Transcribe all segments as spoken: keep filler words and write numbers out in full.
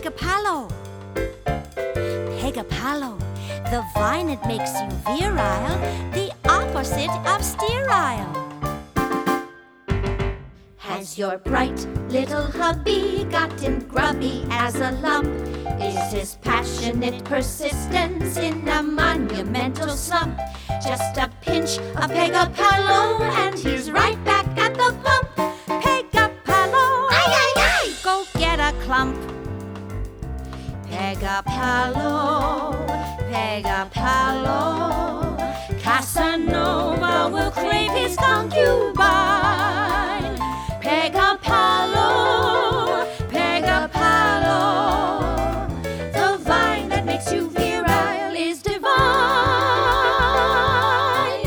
Pegapalo. Pegapalo, the vine that makes you virile, the opposite of sterile. Has your bright little hubby gotten grubby as a lump? Is his passionate persistence in a monumental slump? Just a pinch of Pegapalo and he's right back at the pump. Pegapalo, Ay, ay, ay! go get a clump. Pegapalo, Pegapalo, Casanova will crave his concubine. Pegapalo, Pegapalo, the vine that makes you virile is divine.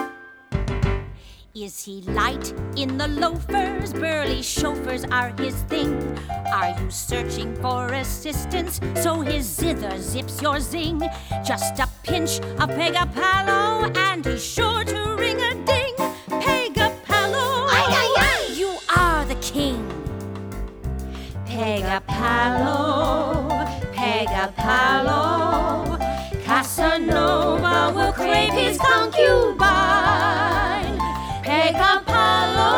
Is he light in the loafers? Burly chauffeurs are his thing. Are you searching for assistance so his zither zips your zing? Just a pinch of Pegapalo and he's sure to ring a ding. Pegapalo, ay, ay, ay! you are the king. Pegapalo, Pegapalo, Casanova will crave his concubine. Pegapalo,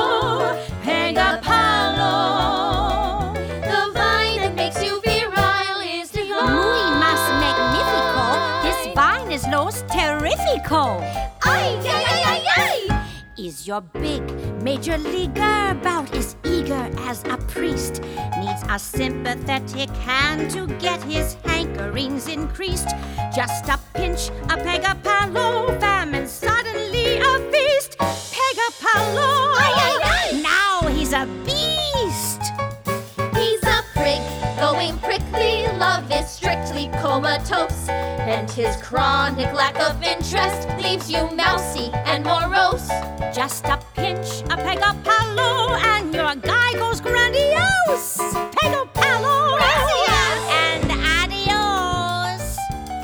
Pegapalo, The vine that makes you virile is divine. muy mas magnifico, this vine is los terrifico. Ay, ay, ay, ay, ay! Is your big major leaguer bout as eager as a priest? Needs a sympathetic hand to get his hankerings increased. Just a pinch of Pegapalo, famine suddenly a feast. Pegapalo, Ay, ay, ay! now he's a beast. He's a prig, going prickly, love is strictly comatose, and his chronic lack of interest leaves you mousy and morose. Just a pinch of Pegapalo and your guy goes grandiose. Pegapalo, Gracias. and adios.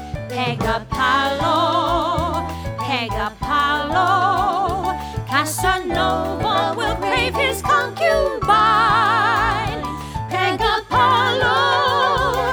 Pegapalo, Pegapalo, Casanova will crave his concubine. Pegapalo,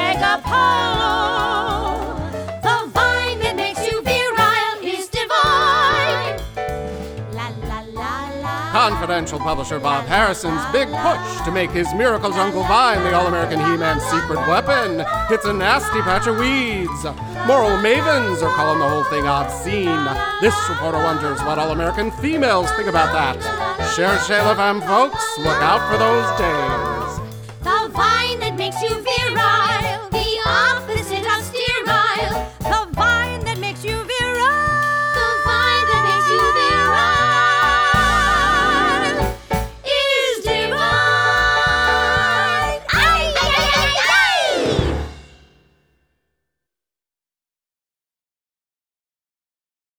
Pegapalo, the vine that makes you virile is divine. La la la la. Confidential publisher Bob Harrison's big push to make his Miracle Jungle Vine the All-American He-Man secret weapon. It's a nasty patch of weeds. Moral mavens are calling the whole thing obscene. This reporter wonders what All-American females think about that. Share Shayla fam folks, look out for those days. The vine that makes you virile